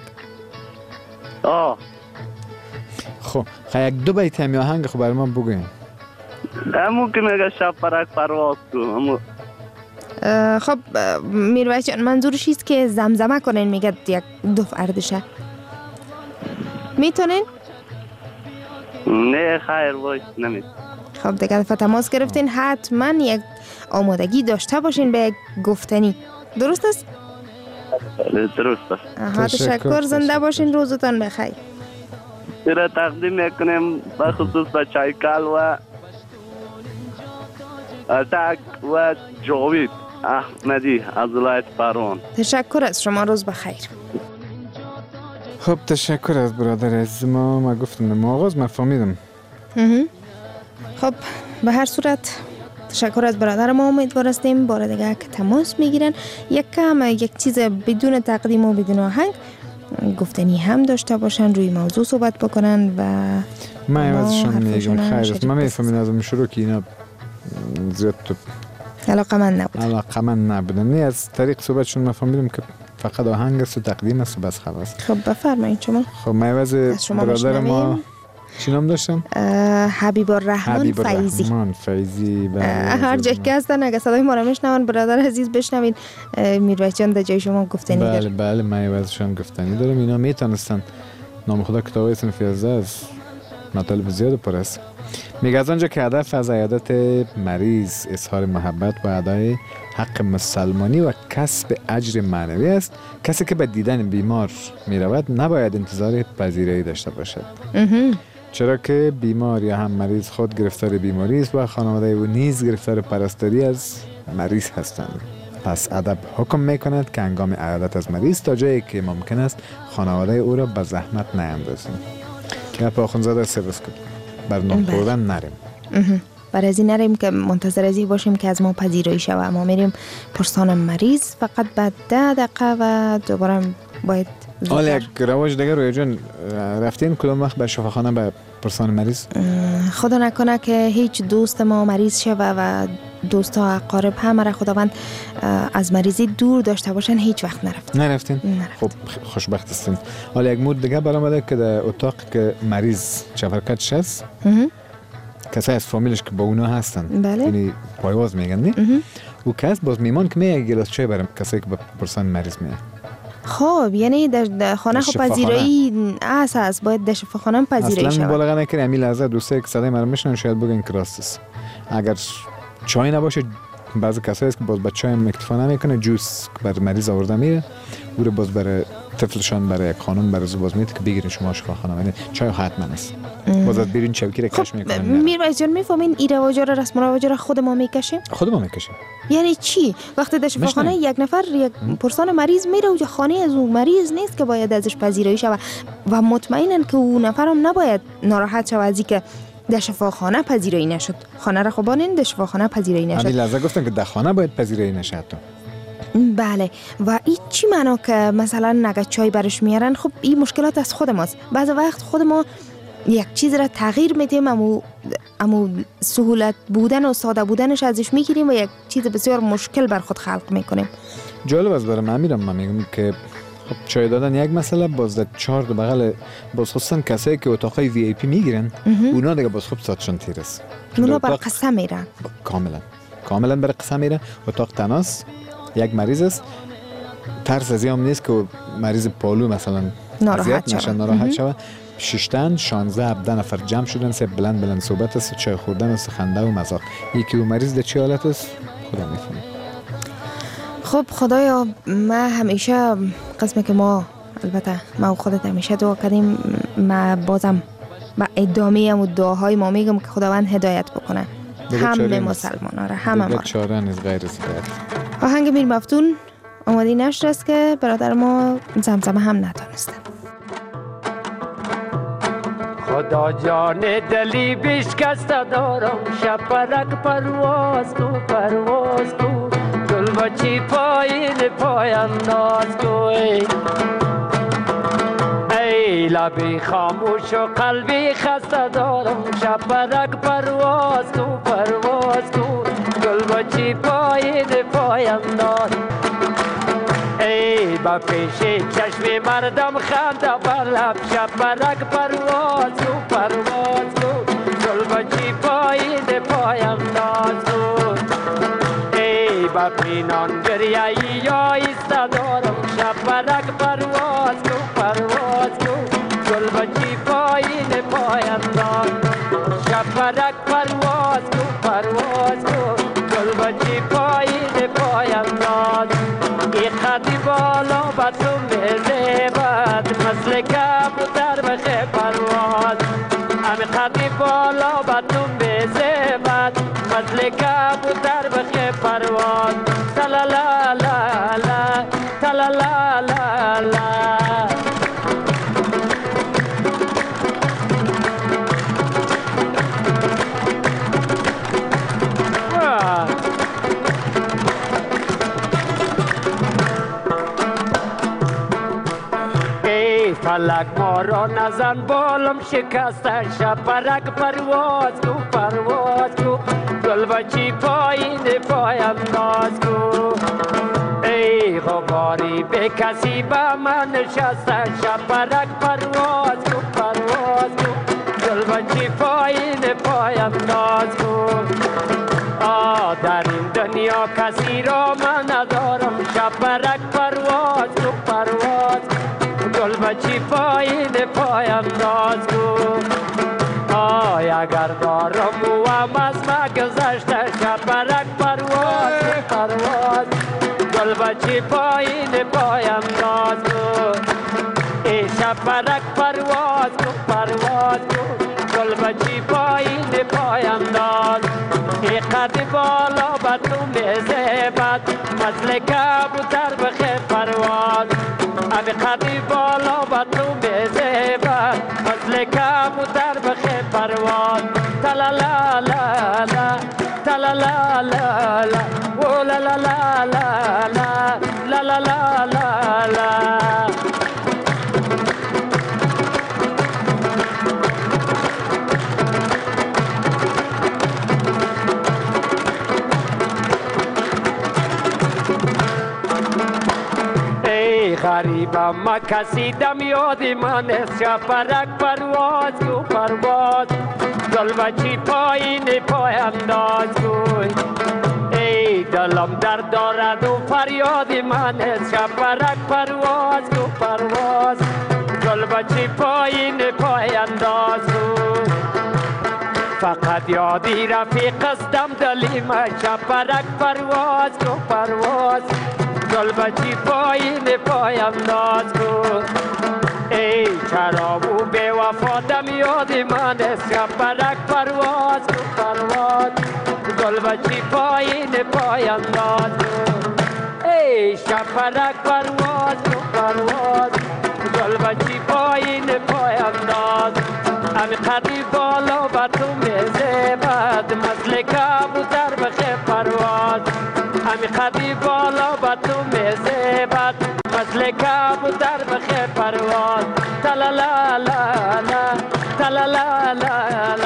خب یک دو بیت همی آهنگ خب برای من بگوین. امو که میگه شب برک پرواز کو. امو خب میرویس جان منظورش است که زمزمه کنین، میگه یک دو فردشه میتونین؟ نه خیر وای نمید. خب دیگه دفعه تماس گرفتین حتما یک آمادگی داشته باشین به یک گفتنی، درست است؟ درست است. تشکر، زنده باشین، روزتان بخیر. را تقدیم میکنیم به خصوص به چایکل و اتک و جاوید احمدی از ولایت فرمان. تشکر از شما، روز بخیر. خب تشکر از برادر عزیز ما گفتم آغاز من فهمیدم. خب به هر صورت تشکر از برادر ما، امیدوار هستیم بار دیگه که تماس میگیرن یک چیز بدون تقدیم و بدون آهنگ گفتنی هم داشته باشن، روی موضوع صحبت بکنن و من عوضشان میگم خیر است. من میفهمین از شروع که اینا زیاد تو علاقه من نبودن. نه از طریق صحبتشون من فهمیدم که فقط آهنگ است و تقدیم است و بس خلاص. خب بفرمایید شما. خب من عوض برادر ما چی نام داشتم؟ حبیب الرحمن فیضی. هر جایی که هستن اگه صدای ما رو میشنون برادر عزیز بشنوین، میرویس جان در جای شما گفتنی داره. بله من عوضشان گفتنی دارم. اینا میتونستن نام خدا کتاب صنف 11 از مطالب زیاد پر است. میگه از آنجا که هدف از عیادت مریض اظهار محبت و ادای حق مسلمانی و کسب اجر معنوی است، کسی که به دیدن بیمار میرود نباید انتظار پذیرایی داشته باشد، چرا که بیمار یا هم مریض خود گرفتار بیماری است و خانواده او نیز گرفتار پرستاری از مریض هستند. پس ادب حکم میکند که هنگام عیادت از مریض تا جایی که ممکن است خانواده او را به زحمت نیندازیم. که آخوندزاده سبس کن بر نام خوردن نریم. برای از این نریم که منتظر ازی باشیم که از ما پذیرایی شود. ما میریم پرسان مریض فقط بعد 10 دقیقه و دوباره باید حالا یک رواج دیگه روی جان رفتین کدام وقت به شفاخانه به پرسان مریض؟ خدا نکنه که هیچ دوست ما مریض شوه و دوست ها اقارب همه را خداوند از مریضی دور داشته باشن، هیچ وقت نرفتین؟ خب خوشبخت هستین. حالا یک مود دیگه برآمده که در اتاق که مریض چفرکتش هست کسایی از فامیلش که با اونا هستن، یعنی پایواز میگن نه؟ او کس باز میمان که میگه گلاس چای برم کسایی که به پرسان مریض میگن. خب یعنی در خانه خب پذیرایی اساس باید در شفاخانه هم پذیرایی شود. اصلا مبالغه نکنی امیل لحظه دوستایی که صدای مرا میشنن شاید بگن که راست است. اگر چای نباشه بعضی کسایی است که باز با چای هم اکتفا نمیکنه، جوس بر مریض آورده میره او رو باز برای طفلشان برای یک خانم برای باز میده که بگیرین شما آشغالخانه یعنی چای حتما است بازات برین چوکی را کش میکنن. میرویس جان میفهمین این رواجا را رسم و رواجا را خود ما میکشیم؟ خود ما میکشیم. یعنی چی؟ وقتی در شفاخانه یک نفر یک پرسان مریض میره و خانه از اون مریض نیست که باید ازش پذیرایی شود و مطمئنن که اون نفر هم نباید ناراحت شود از اینکه در شفاخانه پذیرایی نشد. خانه را خوبانین در شفاخانه پذیرایی نشد. همین لحظه گفتن که در خانه باید پذیرایی نشد. بله و این چی معنا که مثلا نگه چای برش میارن؟ خب این مشکلات از خود ماست. بعض وقت خود ما یک چیز را تغییر میدیم امو سهولت بودن و ساده بودنش ازش میگیریم و یک چیز بسیار مشکل بر خود خلق میکنیم. جالب است برای من میگم که خب چای دادن یک مسئله، باز در 4 بغل باز خصوصا کسایی که اتاقای وی ای پی میگیرن اونا دیگه باز خوب ساعتشون تیر است. اونا بر قسم میرن. کاملا بر قسم میرن. اتاق تناس یک مریض است، ترس از این نیست که مریض پالو مثلا ناراحت شود. 6 تا 16 17 نفر جمع شدن، سه بلند صحبت است، چای خوردن است، خنده و مزاح. یکی او مریض در چه حالت است خدا میفهمه. خب خدایا ما همیشه قسمه که ما البته ما و خودت همیشه دعا کردیم، ما بازم با ادامه و دعاهای ما میگم که خداوند هدایت بکنه همه مسلمان‌ها را، همه ما. چاره نیز غیر از هدایت. آهنگ میر مفتون آماده نشر است که برادر ما زمزمه هم ندانستن. خدا جان دلی بشکست دارم، شپرک پرواز کو گل بچی پایین پای انداز کو. ای لبی خاموش و قلبی خسته دارم، شپرک پرواز کو گل بچی پایین پای انداز. ای با پیش چشم مردم خنده بر لب، شپرک پرواز کو گل بچی پایین پای انداز کو. ای با پینان گریایی یا ایسته دارم، شپرک پرواز کو گل بچی پایین پای انداز. شپرک پرواز کو گل بچی پایین پای انداز. ای خطی بالا با تو میزبد، مثل کبوتر بخه پرواز. امی خطی بالا با تو میزبد، مثل کبوتر بخه پرواز. تلالالا تلالالا. فلک ما را نزن بالم شکسته، شپرک پرواز کو گل بچی پایین پای انداز کو. ای غباری به کسی به من نشسته، شپرک پرواز کو گل بچی پایین پای انداز کو. در این دنیا کسی را من ندارم، شپرک پرواز کو گل بچی پایین پای انداز کو. اگر دارم و هم از ما گذشته، شپرک پرواز گل بچی پایین پای انداز کو. ای شپرک پرواز کو گل بچی پایین پای انداز. ای قد بالا با تو میزبد، مثل کبوتر بخه پرواز. امی قدی بالا با تو میزبد، مثل کبوتر بخه پرواز. تلالالا تلالالا و لالالا لالالا. غریبم ما کسی دم یاد من است، شپرک پرواز گل بچی پایین پای انداز کو. ای دلم درد دارد و فریاد من است، شپرک پرواز گل بچی پایین پای انداز کو. فقط یادی رفیق استم دلی من، شپرک پرواز گل بچی پایین پایم ناز کن ای چرابو به وفا دم یاد من است شپرک پرواز کن پرواز گل بچی پایین پایم ناز کن ای شپرک پرواز کن پرواز گل بچی پایین پایم ناز امی قدی بالا بر تو میزبد مثل کبوتر بخه پرواز امی قدی بالا بر تو میزبد مثل کبوتر بخه پرواز تلالا لا لا تلالا لا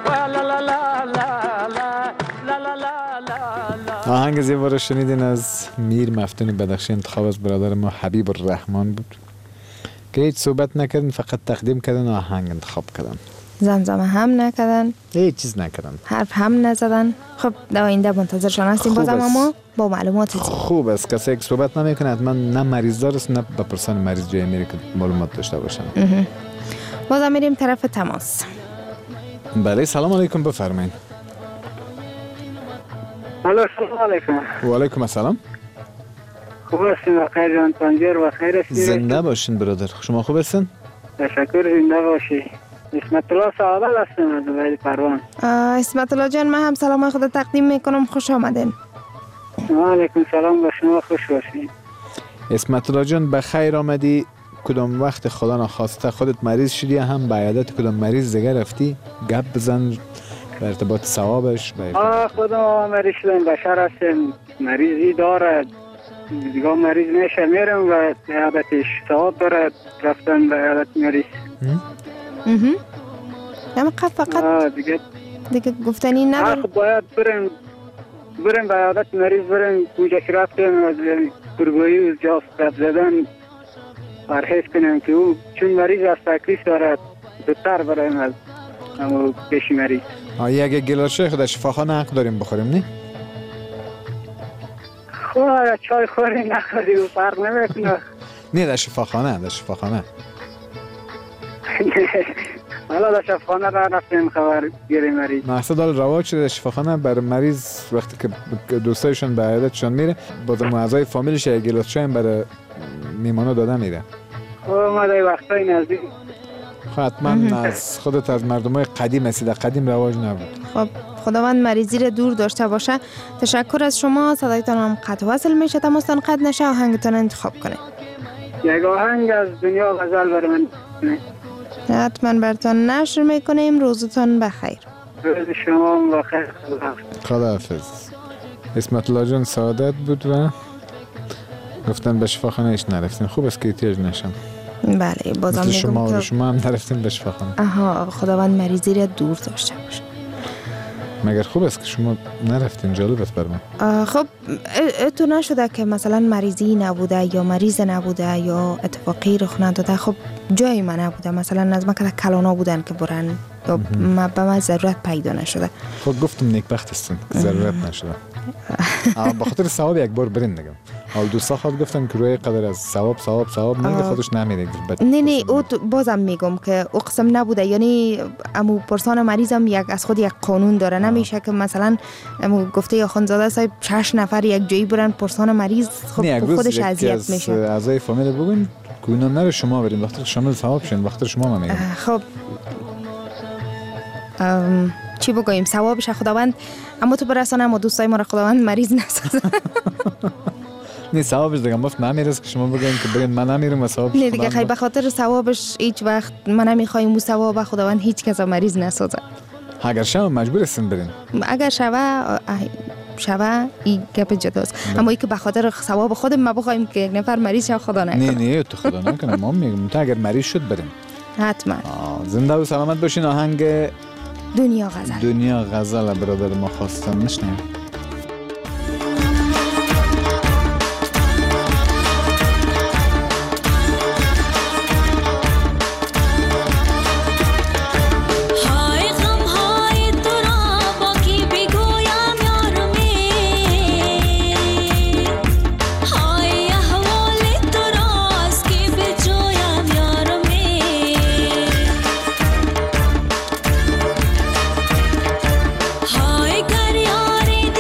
لا آهنگ زیبا رو شنیدین از میر مفتونی بدخشی، انتخاب از برادر ما حبیب الرحمن بود که هیچ صحبت نکردن، فقط تقدیم کردن و آهنگ انتخاب کردن. زمزمه هم نکردن، هیچ چیز نکردن، حرف هم نزدن. خب در آینده منتظرشان هستیم بازم اما با معلومات زیاد. خوب است کسی که صحبت نمیکنه حتما نه مریض دار است نه بپرسان مریض جای میره که معلومات داشته باشن. بازم میریم طرف تماس. بله سلام علیکم بفرمایید. سلام علیکم. و علیکم السلام. خوب هستین بخیر جان پنجر و خیر هستین؟ زنده باشین برادر. شما خوب هستین؟ تشکر زنده باشی. اسمت الله سعادت هستم از ولی پروان. اسمت الله جان من هم سلام خود تقدیم میکنم، خوش آمدین. و علیکم سلام با شما، خوش باشین. اسمت الله جان بخیر آمدی. کدام وقت خدا نخواسته خودت مریض شدی هم به عیادت کدام مریض دیگه رفتی گپ بزن به ارتباط ثوابش؟ خدا مریض شدم بشر هستم، مریضی دارد دیگه مریض میشه میرم و عیادتش ثواب دارد رفتن به عیادت مریض. اما فقط دیگه گفتنی نداره. باید بریم به عیادت مریض، بریم کجا که رفتیم از گرگویی و جاست گپ زدن پرهیز کنیم که او چون مریض از تکلیف دارد زودتر بریم از اما پیش مریض. اگه گلاشه خود شفاخانه حق داریم بخوریم نه؟ خواه چای خوری نخوری و فرق نمیکنه. نه در شفاخانه حالا در شفاخانه را رفتیم خبر گیری مریض. مقصد حال رواج شده در شفاخانه برای مریض وقتی که دوستایشون به عیادتشون میره بازم اعضای فامیلش یک گلاس چای برای میمانو داده میره. ما در وقتای نزدیک حتما از خودت از مردمای قدیم هستی، در قدیم رواج نبود. خب خداوند مریضی را دور داشته باشه. تشکر از شما. صدایتان هم قطع وصل میشه، تماستان قطع نشه، آهنگتان انتخاب کنه. یک آهنگ از دنیا غزل برای من حتما براتون نشر میکنیم. روزتان بخیر. روز شما بخیر. خداحافظ. اسمت الله جان سعادت بود و گفتن به شفاخانه ایش نرفتین. خوب است که احتیاج نشم. بله بازم میگم شما هم نرفتین به شفاخانه. خداوند مریضی را دور داشته باشه. مگر خوب است که شما نرفتین؟ جالب است بر من. خب تو نشده که مثلا مریضی نبوده یا مریض نبوده یا اتفاقی رخ نداده، خب جای من نبوده، مثلا از مکه کلانا بودن که برن یا به من ضرورت پیدا نشده. خب گفتم نیکبخت هستین که ضرورت نشده. به خاطر ثواب یک بار برین نگم. اول دوستا خود گفتن که روی قدر از ثواب میده خودش نمیره. نه او بازم میگم که او قسم نبوده، یعنی امو پرسان مریضم یک از خود یک قانون داره. نمیشه که مثلا امو گفته یا خانزاده صاحب 6 نفر یک جایی برن پرسان مریض، خب خودش اذیت میشه. اعضای فامیل بگین که اینا نره شما برین وقتی شامل ثواب شین، وقتی شما میگم. خب چی بگویم ثوابش خداوند اما تو برسانه، اما دوستای ما را خداوند مریض نسازه. نه ثوابش دیگه مفت نمیرسه که شما بگین که بگین من نمیرم و ثوابش نه دیگه خیلی به خاطر ثوابش هیچ وقت من نمیخوایم و ثواب خداوند هیچ کس مریض نسازه. اگر شما مجبور هستین برین، اگر شوه این گپ جداست. اما ای که به خاطر ثواب خودم ما بخوایم که یک نفر مریض شه خدا نکنه. نه تو خدا نکنه. ما میگم تو اگر مریض شد برین حتما. زنده و سلامت باشین. آهنگ دنیا غزل برادر ما خواستن نشنیم. Hi, Kariari.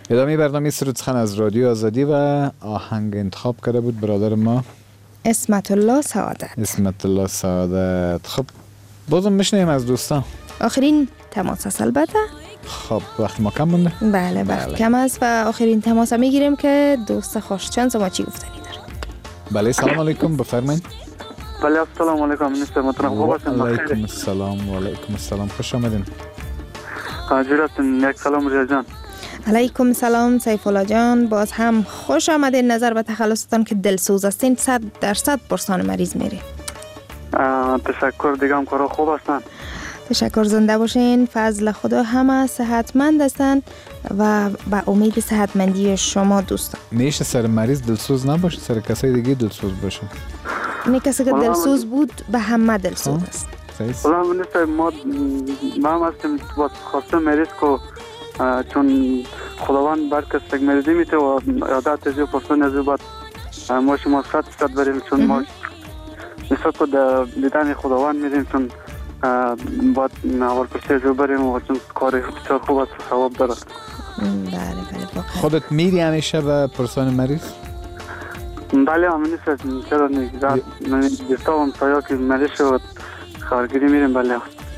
ادامه برنامه سرود سخن از رادیو آزادی و آهنگ انتخاب کرده بود برادر ما اسمت الله سعادت. اسمت الله سعادت. خب بازم میشنیم از دوستان آخرین تماس است البته. خب وقت ما کم مونده؟ بله وقت کم است و آخرین تماس میگیریم که دوست خوشچند ما چی گفتنی داره. بله سلام علیکم بفرمایید. بله السلام علیکم منیستر محترم خوب هستین؟ علیکم السلام و علیکم السلام خوش آمدین. حاضر هستین. یک سلام ریا جان. علیکم سلام سیف الله جان، باز هم خوش آمدین. نظر به تخلصتان که دلسوز هستین 100% پرسان مریض میره. تشکر. دیگه هم کارا خوب هستن. تشکر. زنده باشین. فضل خدا همه صحتمند هستن و با امید صحتمندی شما دوستان. میشه سر مریض دلسوز نباشه، سر کسای دیگه دلسوز باشه. این کسی که دلسوز بود به همه دلسوز است. والله منیستر ما هم هستیم با خواسته مریض که چون خداوند برکس تک مریضی میته و یادت ازیو پرسون ازیو باید ما شما 100% بریم چون ما نسبت به دیدن خداوند میریم چون باید اول پرسی ازیو بریم و چون کار بسیار خوب است و ثواب داره. بله خودت میری همیشه به پرسان مریض؟ بله منیستر چرا نیست من دیستا هم سایا که مریض شد کارگیری میریم. بله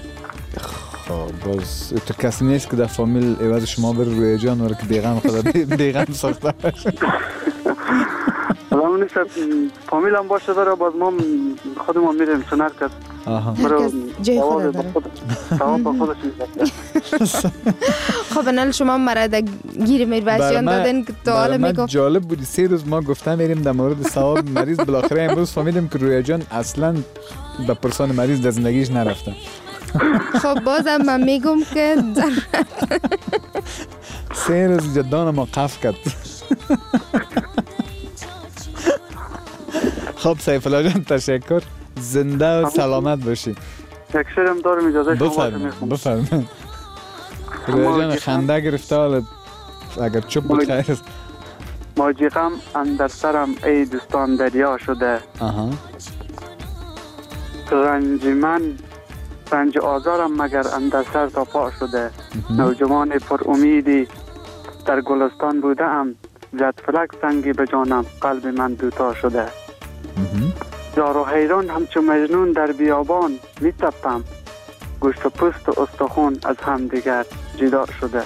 باز تو کسی نیست که در فامیل عوض شما بر روی جان وره که دیگم خدا دیگم ساخته باشه؟ والله منیست فامیل هم باشه داره باز ما خودمون میریم چون هر کس جای خود داره. ثواب با خودش میده. خب نال شما مرد گیر میروشیان دادن که تو حالا میگفت جالب بودی 3 روز ما گفتم میریم در مورد ثواب مریض، بالاخره امروز فهمیدیم که روی جان اصلا به پرسان مریض در زندگیش نرفته. خب بازم من میگم که 3 روز جدان ما قف کرد. خب سیف الله جان تشکر. زنده و سلامت باشی. یک شعرم دارم اجازه شما بفرمایید. روی جان خنده گرفته حالا اگر چوب بود خیر است. ماجیقم اندر سرم ای دوستان دریا شده. رنج آزارم مگر اندر سر تا پا شده. نوجوان پر امیدی در گلستان بودم، زد فلک سنگی به جانم قلب من دوتا شده. زار و حیران همچون مجنون در بیابان می تپم، گوشت و پوست و استخون از هم دیگر جدا شده.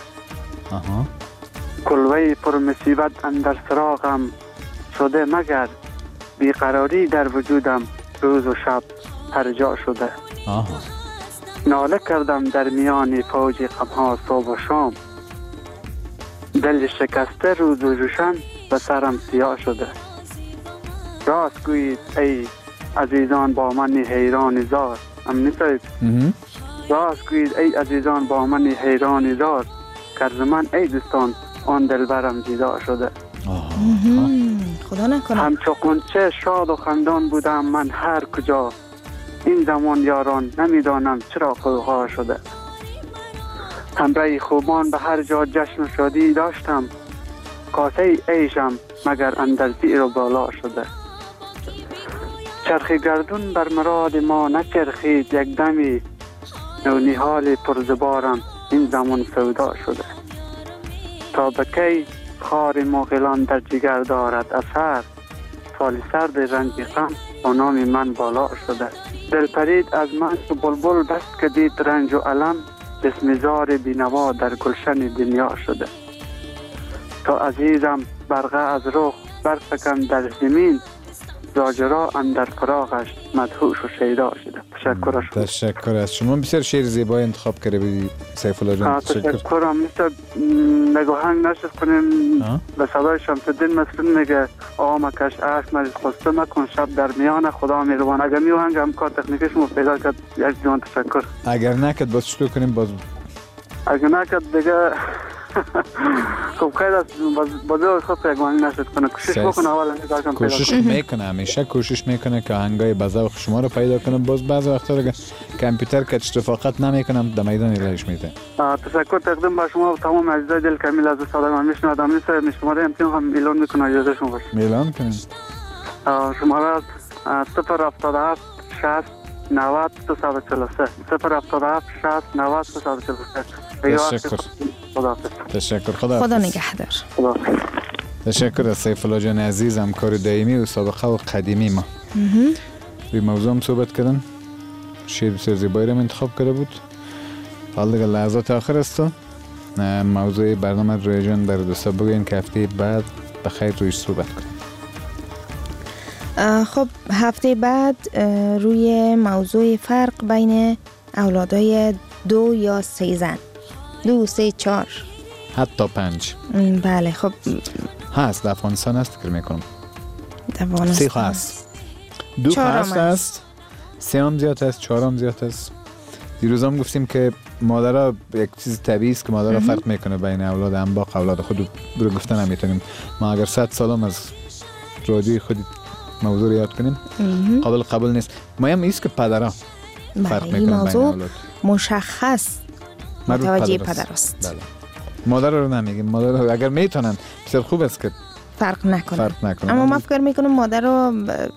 کلوه پر مصیبت اندر سراغم شده، مگر بیقراری در وجودم روز و شب هر جا شده. ناله کردم در میان فوج غمها صبح و شام، دل شکسته روز و جوشن به سرم سیاه شده. راست گویید ای عزیزان با من حیران زار. راست گویید ای عزیزان با من حیران زار، کرز من ای دوستان آن دلبرم جدا شده. خدا نکنه. همچو غنچه شاد و خندان بودم من هر کجا، این زمان یاران نمیدانم چرا غوغا شده. همراه خوبان به هر جا جشن و شادی داشتم، کاسه عیشم مگر اندر زیر و بالا شده. چرخ گردون بر مراد ما نچرخید یک دمی، نونیحال پرزبارم این زمان سودا شده. تا به کی خار مغیلان در جگر دارد اثر، سال سرد رنج غم با نام من بالا شده. دل پرید از من که بلبل بس که دید رنج و علم، جسم زار بینوا در گلشن دنیا شده. تا عزیزم برقه از رخ برفکن در زمین، زاجرا اندر فراغش مدهوش و شیدا شده. تشکر از شما. بسیار شعر زیبای انتخاب کرده بودی سیف الله جان. تشکرم. مثل نگاهنگ نشد کنیم به صدای شمس الدین مسلم میگه آقا مکش عشق مریض خسته مکن، شب در میان خدا میروان. اگر میوهنگ هم کار تکنیکش مو پیدا کرد یک جوان تشکر. اگر نکد باز چطور کنیم؟ باز اگر نکد دیگه خب خیر است. بازی خود پیگمانی نشد کنه. کوشش بکنه اول کوشش میکنه، همیشه کوشش میکنه که آهنگای بذوق شما رو پیدا کنه. باز بعضی وقتا دیگه کامپیوتر که اتفاقات نمیکنم در میدان ایلاش میده. تشکر تقدیم به شما و تمام عزیزای دل کمیل از صدای من میشنوم. نیست شماره امتحان هم اعلان میکنه، اجازه شما باشه. اعلان کنید. شماره 077 60 90 243 077 60 90 243. تشکر. خداحافظ. تشکر. خدا نگهدار. تشکر از سیف الله جان عزیز، همکار دائمی و سابقه و قدیمی ما. روی موضوع هم صحبت کردن، شعر بسیار زیبایی رو انتخاب کرده بود. حال دیگه لحظات آخر است و موضوع برنامه روی جان بر دوستا بگوین که هفته بعد بخیر رویش صحبت کنیم. خب هفته بعد روی موضوع فرق بین اولادای 2 یا 3 زن، 2 3 4 حتی 5. بله خب هست در افغانستان هست فکر میکنم. در افغانستان 3 هست، 2 هست، 3 هم زیاد هست، 4 هم زیاد هست. دیروز هم گفتیم که مادرها یک چیز طبیعی است که مادرها فرق میکنه بین اولاد انباق اولاد خود رو گفتن هم میتونیم. ما اگر 100 سالم از رادیوی خود موضوع رو یاد کنیم قابل نیست. مهم ایست که پدرها فرق میکنن بین اولاد. مشخص متوجه پدر است. بله. مادر رو نمیگیم، مادر اگر میتونن بسیار خوب است که فرق نکنن. اما من فکر میکنم مادر رو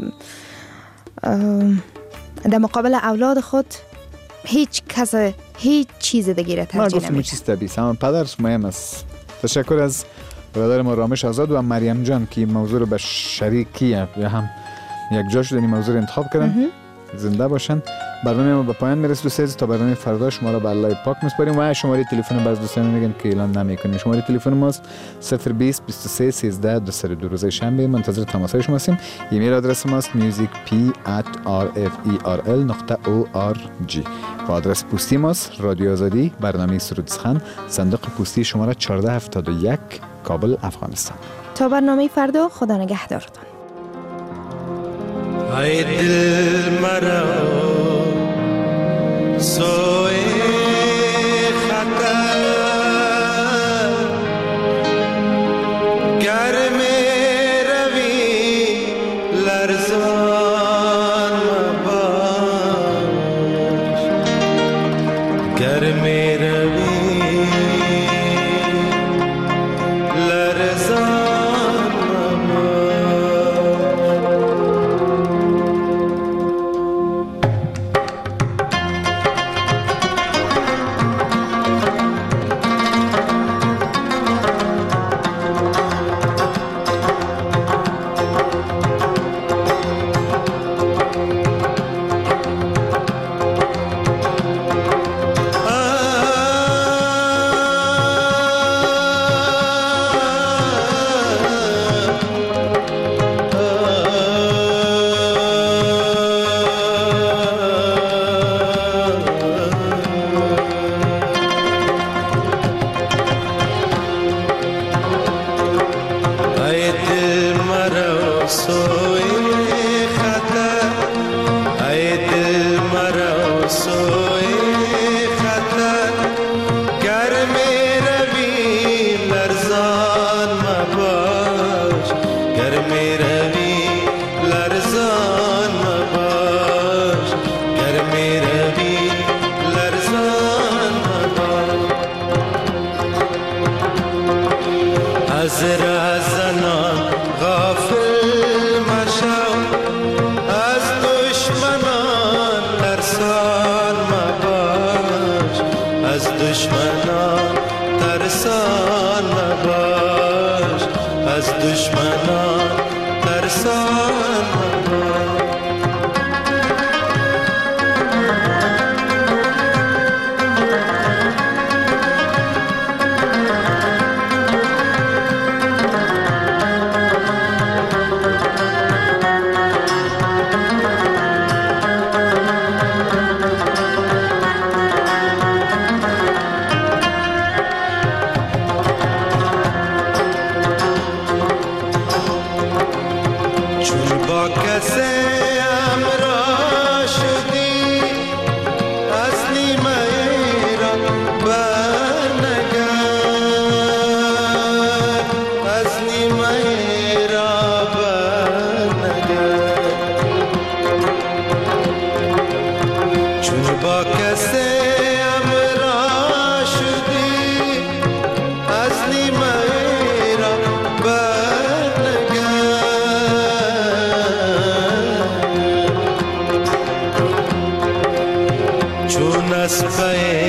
در مقابل اولاد خود هیچ کس هیچ چیز دیگه را ترجیح نمیده. ما چیز طبیعی است، اما پدرش مهم است. تشکر از برادر ما رامش آزاد و مریم جان که موضوع رو به شریکی یا هم یک جا شدن موضوع رو انتخاب کردن. زنده باشن. برنامه ما به پایان میرسه دوستان. تا برنامه فردا شما را به الله پاک میسپاریم و شماره تلفن باز دوستان میگن که اعلان نمیکنیم. شماره تلفن ماست 020 23 13 202. روز شنبه منتظر تماسهای شما هستیم. ایمیل آدرس ماست musicp@rfel.org و آدرس پستی ماست رادیو آزادی، برنامه سرود سخن، صندوق پستی شماره 1471 کابل افغانستان. تا برنامه فردا خدا نگهدارتان. ای دل مرا سوی خطر گر می روی لرزان مباش، گر می روی لرزان چون اسبه